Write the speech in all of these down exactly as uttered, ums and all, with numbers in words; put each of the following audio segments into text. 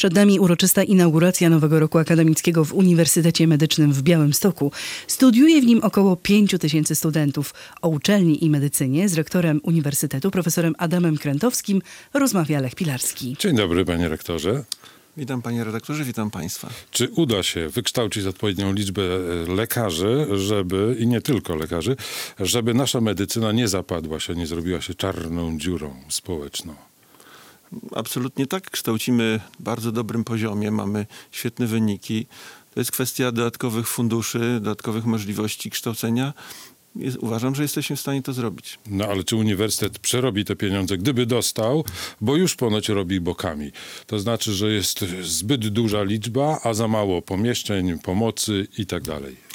Przed nami uroczysta inauguracja nowego roku akademickiego w Uniwersytecie Medycznym w Białymstoku. Studiuje w nim około pięciu tysięcy studentów. O uczelni i medycynie z rektorem Uniwersytetu, profesorem Adamem Krętowskim, rozmawia Lech Pilarski. Dzień dobry, panie rektorze. Witam panie redaktorze, witam państwa. Czy uda się wykształcić odpowiednią liczbę lekarzy, żeby, i nie tylko lekarzy, żeby nasza medycyna nie zapadła się, nie zrobiła się czarną dziurą społeczną? Absolutnie tak. Kształcimy w bardzo dobrym poziomie, mamy świetne wyniki. To jest kwestia dodatkowych funduszy, dodatkowych możliwości kształcenia. Jest, uważam, że jesteśmy w stanie to zrobić. No ale czy uniwersytet przerobi te pieniądze, gdyby dostał, bo już ponoć robi bokami. To znaczy, że jest zbyt duża liczba, a za mało pomieszczeń, pomocy i tak dalej.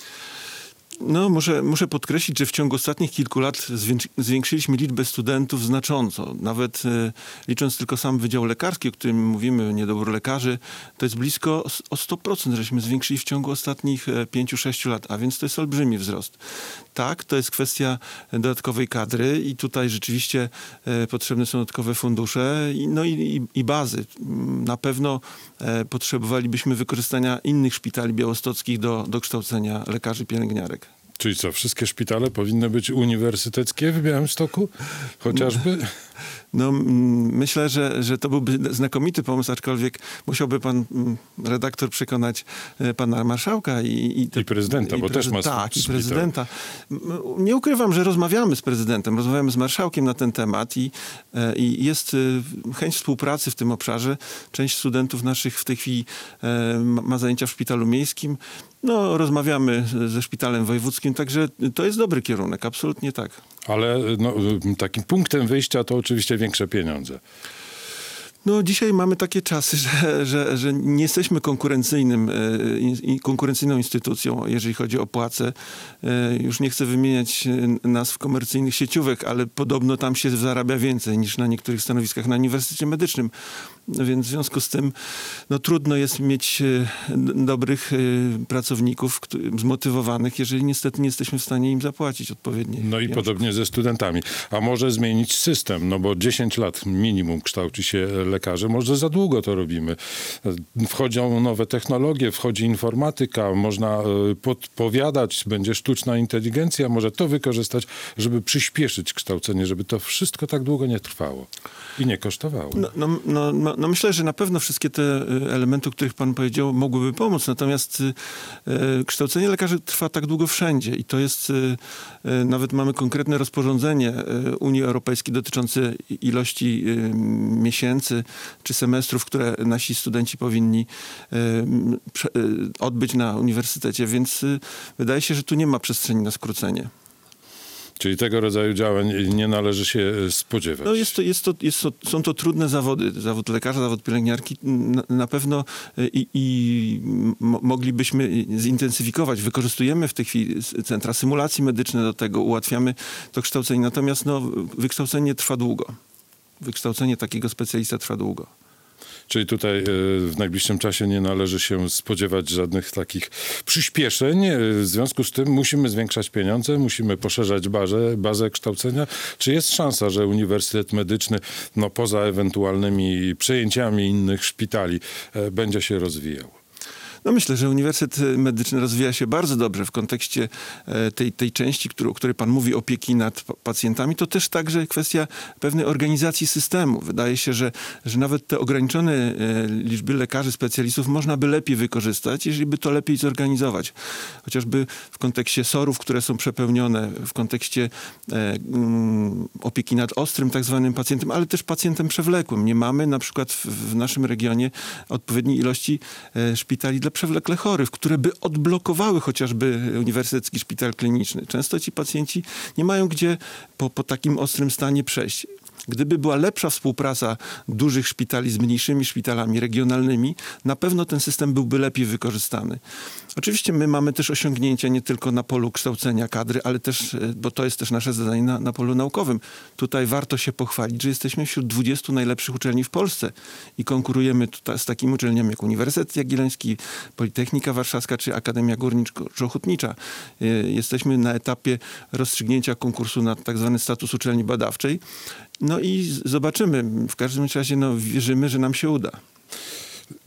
No, muszę, muszę podkreślić, że w ciągu ostatnich kilku lat zwiększyliśmy liczbę studentów znacząco. Nawet e, licząc tylko sam Wydział Lekarski, o którym mówimy, niedobór lekarzy, to jest blisko o sto procent, żeśmy zwiększyli w ciągu ostatnich pięciu sześciu lat, a więc to jest olbrzymi wzrost. Tak, to jest kwestia dodatkowej kadry i tutaj rzeczywiście e, potrzebne są dodatkowe fundusze i, no i, i, i bazy. Na pewno e, potrzebowalibyśmy wykorzystania innych szpitali białostockich do, do kształcenia lekarzy pielęgniarek. Czyli co, wszystkie szpitale powinny być uniwersyteckie w Białymstoku? Chociażby? No, myślę, że, że to byłby znakomity pomysł, aczkolwiek musiałby pan redaktor przekonać pana marszałka i, i, I prezydenta, i bo prezyd- też ma Tak, i szpital. prezydenta. Nie ukrywam, że rozmawiamy z prezydentem, rozmawiamy z marszałkiem na ten temat i, i jest chęć współpracy w tym obszarze. Część studentów naszych w tej chwili ma zajęcia w szpitalu miejskim. No, rozmawiamy ze szpitalem wojewódzkim, także to jest dobry kierunek, absolutnie tak. Ale no, takim punktem wyjścia to oczywiście większe pieniądze. No dzisiaj mamy takie czasy, że, że, że nie jesteśmy konkurencyjnym, konkurencyjną instytucją, jeżeli chodzi o płace. Już nie chcę wymieniać nazw komercyjnych sieciówek, ale podobno tam się zarabia więcej niż na niektórych stanowiskach na Uniwersytecie Medycznym. Więc w związku z tym no, trudno jest mieć dobrych pracowników, zmotywowanych, jeżeli niestety nie jesteśmy w stanie im zapłacić odpowiednio. No i pieniążków. podobnie ze studentami. A może zmienić system, no bo dziesięć lat minimum kształci się lekarzy. Może za długo to robimy. Wchodzą nowe technologie, wchodzi informatyka, można podpowiadać, będzie sztuczna inteligencja, może to wykorzystać, żeby przyspieszyć kształcenie, żeby to wszystko tak długo nie trwało i nie kosztowało. No, no, no, no, no myślę, że na pewno wszystkie te elementy, o których pan powiedział, mogłyby pomóc. Natomiast y, y, kształcenie lekarzy trwa tak długo wszędzie i to jest, y, y, nawet mamy konkretne rozporządzenie y, Unii Europejskiej dotyczące ilości y, miesięcy czy semestrów, które nasi studenci powinni y, prze, y, odbyć na uniwersytecie, więc y, wydaje się, że tu nie ma przestrzeni na skrócenie. Czyli tego rodzaju działań nie należy się spodziewać. No jest to, jest to, jest to, są to trudne zawody. Zawód lekarza, zawód pielęgniarki na, na pewno i, i mo, moglibyśmy zintensyfikować. Wykorzystujemy w tej chwili centra symulacji medyczne do tego, ułatwiamy to kształcenie. Natomiast no, wykształcenie trwa długo. Wykształcenie takiego specjalista trwa długo. Czyli tutaj w najbliższym czasie nie należy się spodziewać żadnych takich przyspieszeń. W związku z tym musimy zwiększać pieniądze, musimy poszerzać bazę, bazę kształcenia. Czy jest szansa, że Uniwersytet Medyczny, no poza ewentualnymi przejęciami innych szpitali, będzie się rozwijał? No myślę, że Uniwersytet Medyczny rozwija się bardzo dobrze w kontekście tej, tej części, którą, o której pan mówi, opieki nad pacjentami. To też także kwestia pewnej organizacji systemu. Wydaje się, że, że nawet te ograniczone liczby lekarzy, specjalistów można by lepiej wykorzystać, jeżeli by to lepiej zorganizować. Chociażby w kontekście sorów, które są przepełnione, w kontekście e, um, opieki nad ostrym tak zwanym pacjentem, ale też pacjentem przewlekłym. Nie mamy na przykład w, w naszym regionie odpowiedniej ilości e, szpitali dla przewlekle chorych, które by odblokowały chociażby Uniwersytecki Szpital Kliniczny. Często ci pacjenci nie mają gdzie po, po takim ostrym stanie przejść. Gdyby była lepsza współpraca dużych szpitali z mniejszymi szpitalami regionalnymi, na pewno ten system byłby lepiej wykorzystany. Oczywiście my mamy też osiągnięcia nie tylko na polu kształcenia kadry, ale też, bo to jest też nasze zadanie na, na polu naukowym. Tutaj warto się pochwalić, że jesteśmy wśród dwudziestu najlepszych uczelni w Polsce i konkurujemy tutaj z takimi uczelniami jak Uniwersytet Jagielloński, Politechnika Warszawska czy Akademia Górniczo-Ochotnicza. Jesteśmy na etapie rozstrzygnięcia konkursu na tak zwany status uczelni badawczej. No i zobaczymy. W każdym razie no, wierzymy, że nam się uda.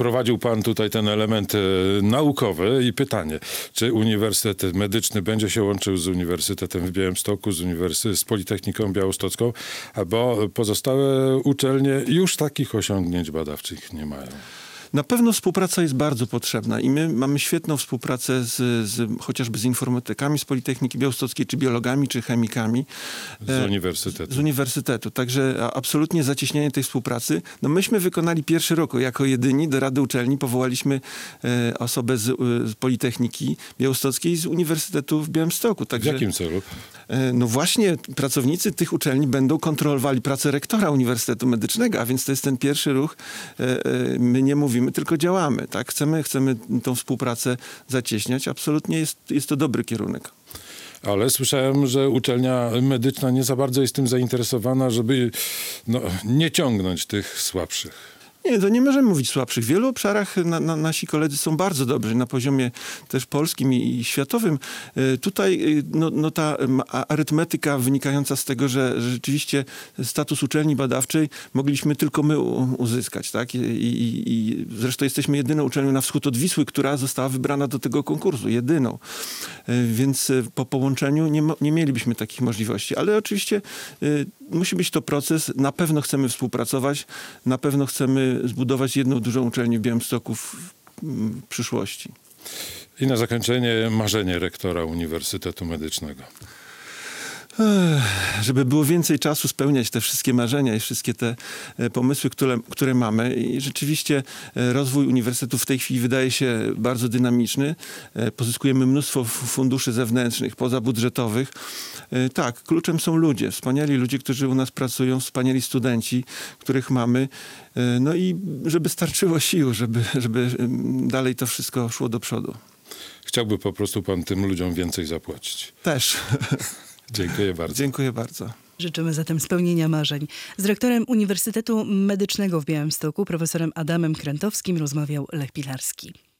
wprowadził pan tutaj ten element e, naukowy i pytanie, czy Uniwersytet Medyczny będzie się łączył z Uniwersytetem w Białymstoku, z, uniwersy- z Politechniką Białostocką, bo pozostałe uczelnie już takich osiągnięć badawczych nie mają. Na pewno współpraca jest bardzo potrzebna i my mamy świetną współpracę z, z chociażby z informatykami z Politechniki Białostockiej, czy biologami, czy chemikami. Z uniwersytetu. Z uniwersytetu. Także absolutnie zacieśnienie tej współpracy. No myśmy wykonali pierwszy rok jako jedyni do Rady Uczelni powołaliśmy e, osobę z, z Politechniki Białostockiej z Uniwersytetu w Białymstoku. Także, w jakim celu? E, no właśnie pracownicy tych uczelni będą kontrolowali pracę rektora Uniwersytetu Medycznego, a więc to jest ten pierwszy ruch. E, e, my nie mówimy, my tylko działamy, tak? Chcemy, chcemy tą współpracę zacieśniać. Absolutnie jest, jest to dobry kierunek. Ale słyszałem, że uczelnia medyczna nie za bardzo jest tym zainteresowana, żeby no, nie ciągnąć tych słabszych. Nie, to nie możemy mówić słabszych. W wielu obszarach na, na, nasi koledzy są bardzo dobrzy, na poziomie też polskim i, i światowym. Y, tutaj y, no, no ta a, arytmetyka wynikająca z tego, że, że rzeczywiście status uczelni badawczej mogliśmy tylko my u, uzyskać, tak? I, i, I zresztą jesteśmy jedyną uczelnią na wschód od Wisły, która została wybrana do tego konkursu. Jedyną. Y, więc y, po połączeniu nie, nie mielibyśmy takich możliwości. Ale oczywiście y, musi być to proces. Na pewno chcemy współpracować. Na pewno chcemy zbudować jedną dużą uczelnię w Białymstoku w, w przyszłości. I na zakończenie marzenie rektora Uniwersytetu Medycznego. Ech, żeby było więcej czasu spełniać te wszystkie marzenia i wszystkie te e, pomysły, które, które mamy. I rzeczywiście e, rozwój uniwersytetu w tej chwili wydaje się bardzo dynamiczny. E, pozyskujemy mnóstwo f- funduszy zewnętrznych, pozabudżetowych. E, tak, kluczem są ludzie. Wspaniali ludzie, którzy u nas pracują, wspaniali studenci, których mamy. E, no i żeby starczyło sił, żeby, żeby em, dalej to wszystko szło do przodu. Chciałby po prostu pan tym ludziom więcej zapłacić. Też. Dziękuję bardzo. Dziękuję bardzo. Życzymy zatem spełnienia marzeń. Z rektorem Uniwersytetu Medycznego w Białymstoku, profesorem Adamem Krętowskim, rozmawiał Lech Pilarski.